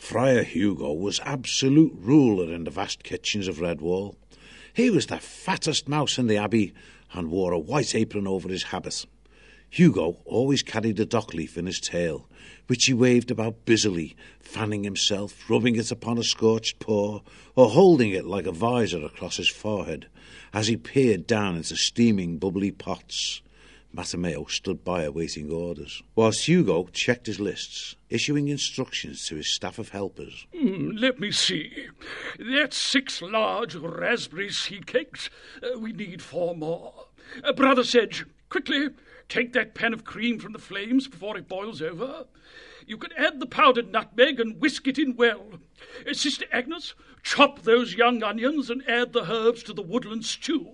Friar Hugo was absolute ruler in the vast kitchens of Redwall. He was the fattest mouse in the abbey and wore a white apron over his habit. Hugo always carried a dock leaf in his tail, which he waved about busily, fanning himself, rubbing it upon a scorched paw, or holding it like a visor across his forehead, as he peered down into steaming, bubbly pots. Mattomeo stood by awaiting orders, whilst Hugo checked his lists, issuing instructions to his staff of helpers. Let me see. That's 6 large raspberry seed cakes. We need 4 more. Brother Sedge, quickly, take that pan of cream from the flames before it boils over. You can add the powdered nutmeg and whisk it in well. Sister Agnes, chop those young onions and add the herbs to the woodland stew.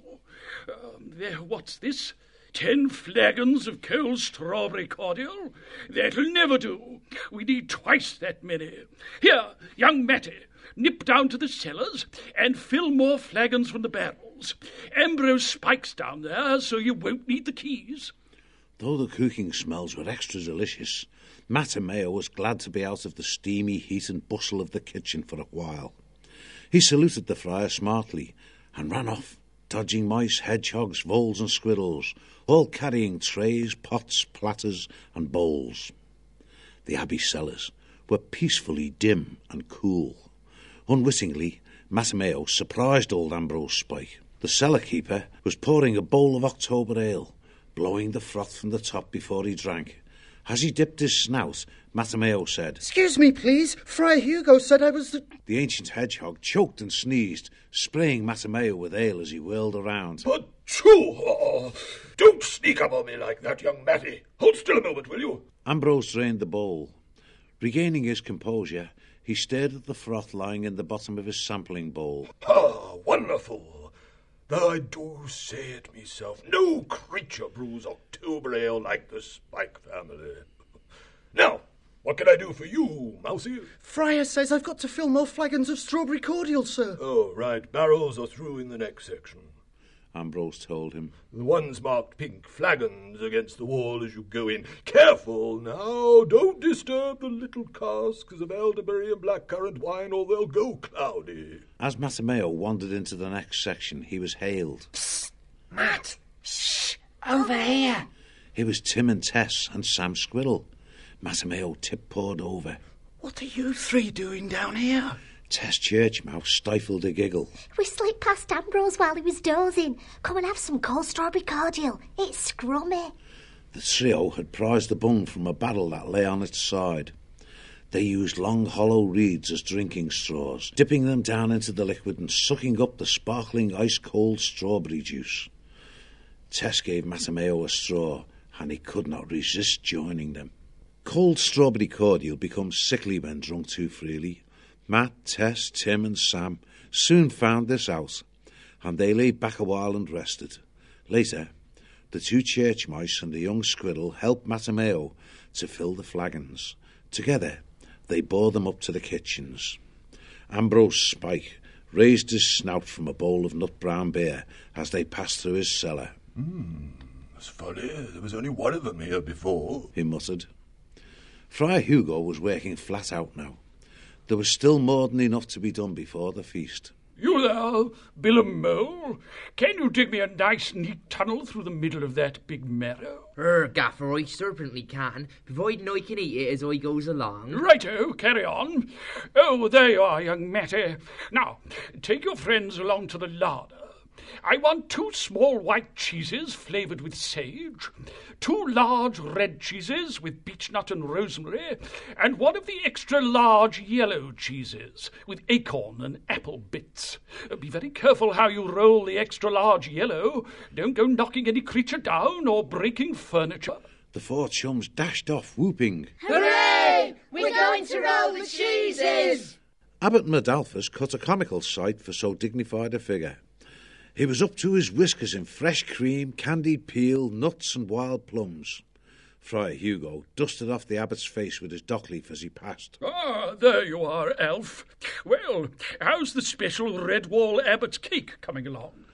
There, what's this? 10 flagons of cold strawberry cordial? That'll never do. We need twice that many. Here, young Matty, nip down to the cellars and fill more flagons from the barrels. Ambrose Spike's down there, so you won't need the keys. Though the cooking smells were extra delicious, Mattomeo was glad to be out of the steamy heat and bustle of the kitchen for a while. He saluted the friar smartly and ran off, dodging mice, hedgehogs, voles and squirrels, all carrying trays, pots, platters and bowls. The abbey cellars were peacefully dim and cool. Unwittingly, Mattomeo surprised old Ambrose Spike. The cellar-keeper was pouring a bowl of October ale, blowing the froth from the top before he drank. As he dipped his snout, Mattomeo said, "Excuse me, please. Friar Hugo said I was the..." The ancient hedgehog choked and sneezed, spraying Mattomeo with ale as he whirled around. But choo! Don't sneak up on me like that, young Matty. Hold still a moment, will you? Ambrose drained the bowl. Regaining his composure, he stared at the froth lying in the bottom of his sampling bowl. Ah, wonderful. Though I do say it myself, no creature brews October ale like the Spike family. Now, what can I do for you, Mousie? Friar says I've got to fill more flagons of strawberry cordial, sir. Oh, right. Barrels are through in the next section, Ambrose told him. The ones marked pink flagons against the wall as you go in. Careful now, don't disturb the little casks of elderberry and blackcurrant wine or they'll go cloudy. As Mattomeo wandered into the next section, he was hailed. Psst! Matt! Shh! Over here! It was Tim and Tess and Sam Squirrel. Mattomeo tip-pawed over. What are you 3 doing down here? Tess Churchmouse stifled a giggle. We slipped past Ambrose while he was dozing. Come and have some cold strawberry cordial. It's scrummy. The trio had prized the bung from a barrel that lay on its side. They used long hollow reeds as drinking straws, dipping them down into the liquid and sucking up the sparkling ice-cold strawberry juice. Tess gave Mattomeo a straw, and he could not resist joining them. Cold strawberry cordial becomes sickly when drunk too freely. Matt, Tess, Tim and Sam soon found this out, and they lay back a while and rested. Later, the 2 church mice and the young squirrel helped Mattomeo to fill the flagons. Together, they bore them up to the kitchens. Ambrose Spike raised his snout from a bowl of nut-brown beer as they passed through his cellar. It's funny, there was only one of them here before, he muttered. Friar Hugo was working flat out now. There was still more than enough to be done before the feast. You there, Bill and Mole? Can you dig me a nice, neat tunnel through the middle of that big meadow? Gaffer, I certainly can, providing I can eat it as I goes along. Righto, carry on. Oh, there you are, young Matty. Now, take your friends along to the larder. I want 2 small white cheeses flavoured with sage, 2 large red cheeses with beechnut and rosemary, and 1 of the extra large yellow cheeses with acorn and apple bits. Be very careful how you roll the extra large yellow. Don't go knocking any creature down or breaking furniture. The 4 chums dashed off, whooping. Hooray! We're going to roll the cheeses! Abbot Medalphus cut a comical sight for so dignified a figure. He was up to his whiskers in fresh cream, candied peel, nuts and wild plums. Friar Hugo dusted off the abbot's face with his dock leaf as he passed. Ah, there you are, Alf. Well, how's the special Redwall Abbot's cake coming along?